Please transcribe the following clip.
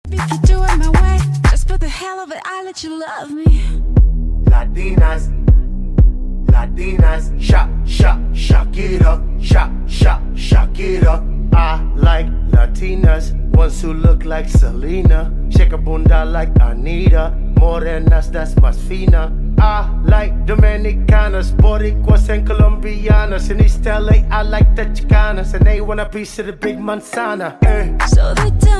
If you do it my way, just for the hell of it, I let you love me. Latinas, Latinas, shock it up, shock it up. I like Latinas, ones who look like Selena, shake a bunda like Anita, morenas, that's más fina. I like Dominicanas, Boricuas and Colombianas. In East LA, I like the Chicanas, and they want a piece of the big manzana. So they tell